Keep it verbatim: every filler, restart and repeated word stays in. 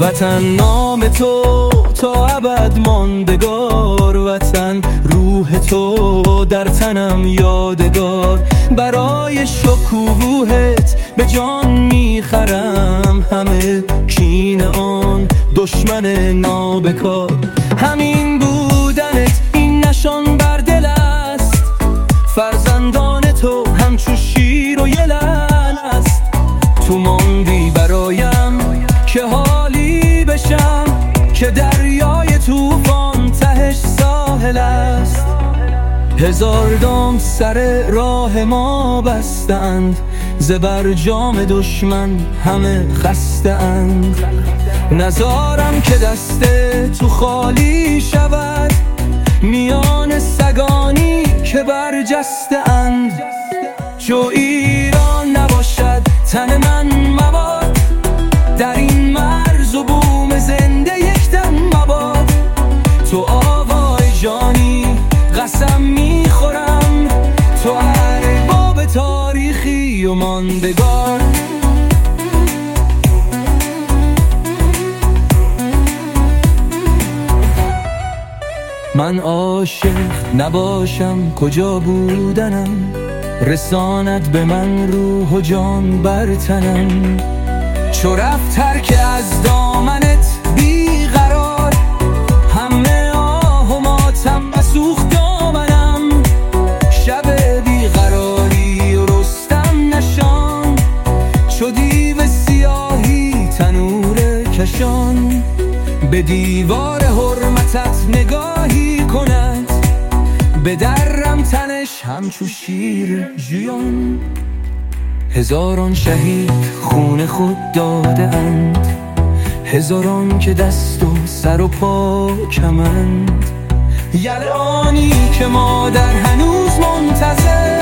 وطن نام تو تا ابد ماندگار، وطن روح تو در تنم یادگار. برای شکوهت به جان میخرم همه کین آن دشمن نابکار. همین بودنت این نشان بر دل است، فرزندان تو همچو شیر و یلن است. تو ماندی برایم که حالی بشم، که دریای طوفان تهش ساحل است. هزار دام سر راه ما بستند، ز برجام دشمن همه خسته اند. نزارم که دست تو خالی شود، میان سگانی که برجسته اند. چو ایران نباشد تن من مباد، در این مرز و بوم زنده یک دم مباد. تو آوای جانی قسم میخورم، تو ارباب تاریخی و ماندگار. من عاشق نباشم کجا بودنم، رساند به من روح و جان بر تنم. چو رفت هر که از دامنت بیقرار، همه آه و ماتم بسوخت دامنم. شب بیقراری و رستم نشان، چو دیو سیاهی تنور کشان. به دیوار حرمتت نگاهی کند، به درم تنش همچو شیر ژیان. هزاران شهید خون خود داده اند، هزاران که دست و سر و پا کمند. یلعانی که مادر هنوز منتظر،